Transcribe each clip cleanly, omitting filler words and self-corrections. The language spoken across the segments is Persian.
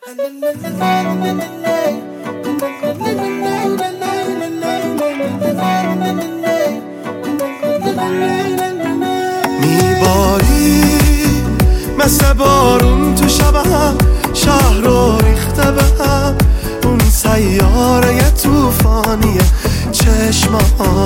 میباری مثل بارون تو شبم، شهر رو ریخته به هم، اون سیاره توفانی چشمات.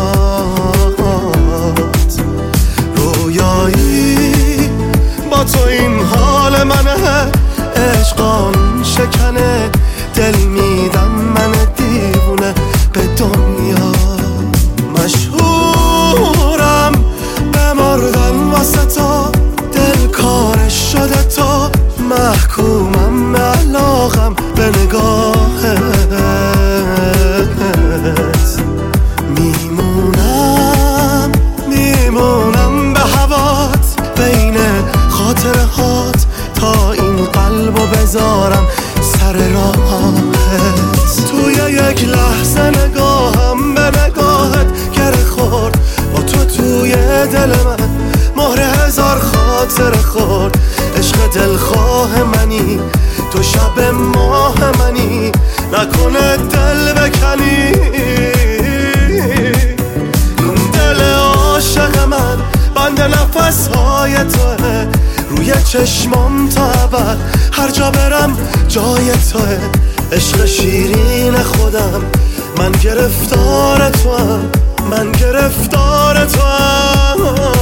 رویایی با تو این حال منه، عشقان شکنه، دل میدم من دیوونه به دنیا. مشهورم بمردن واسه تو، دل کارش شده تو، محکومم به علاقم به نگاهت. میمونم به هوات، بین خاطرهات، تا این قلبو بذارم سر راهت. توی یک لحظه نگاهم به نگاهت گره خورد، با تو توی دل من مهر هزار خاطر خورد. عشق دلخواه منی، تو شب ماه منی، نکنه دل بکنی. دل عاشق من بند نفسهای توه، روی چشمام تا ابد، هر جا برم جای توه. عشق شیرین خودم، من گرفتار توام، من گرفتار توام.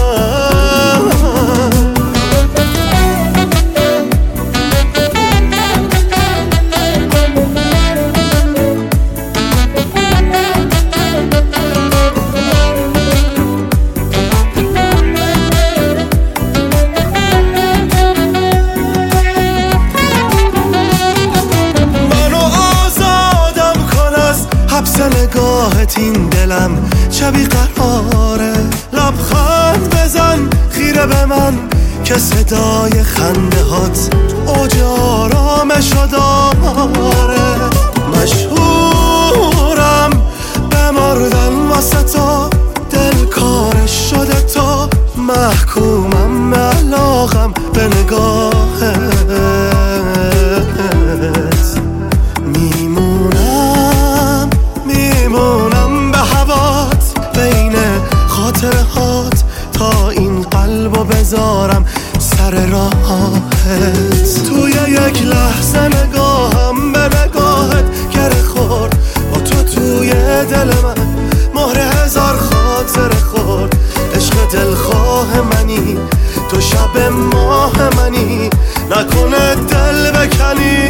حبس نگاهت این دلم چه بیقراره، لبخند بزن خیره به من که صدای خنده هات اوج آرامشو داره. مشهورم بمردن واسه تو، دل کارش شده تو، محکومم به علاقم به نگاهت. میمونم به هوات، بین خاطرهات، تا این قلبو بذارم سر راهت. توی یک لحظه نگاهم به نگاهت گره خورد، با تو توی دل من مهر هزار خاطر خورد. عشق دلخواه منی، تو شب ماه منی، نکنه دل بکنی.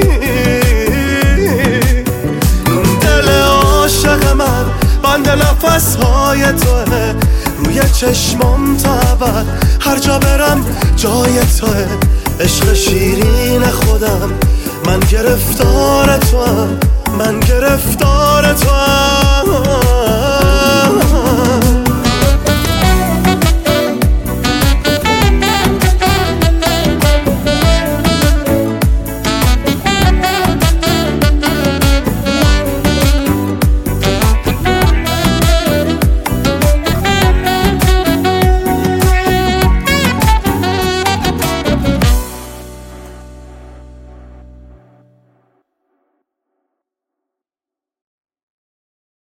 عاشق من بند نفسهای توه، روی چشمام تا ابد، هر جا برم جای توه. عشق شیرین خودم، من گرفتار توام، من گرفتار توام.